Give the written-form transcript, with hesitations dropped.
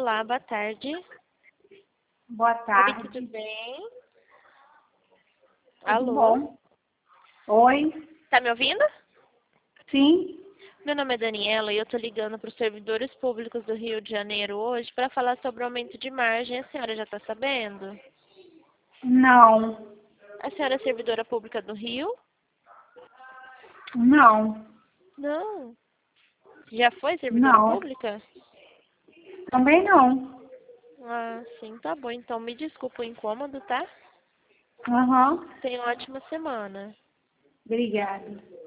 Olá, boa tarde. Boa tarde. Oi, tudo bem? Tudo Alô? bom? Oi? Tá me ouvindo? Sim? Meu nome é Daniela e eu tô ligando para os servidores públicos do Rio de Janeiro hoje para falar sobre o aumento de margem. A senhora já está sabendo? Não. A senhora é servidora pública do Rio? Não. Não. Já foi servidora Não. pública? Também não. Ah, sim, tá bom. Então me desculpa o incômodo, tá? Aham. Tenha uma ótima semana. Obrigada.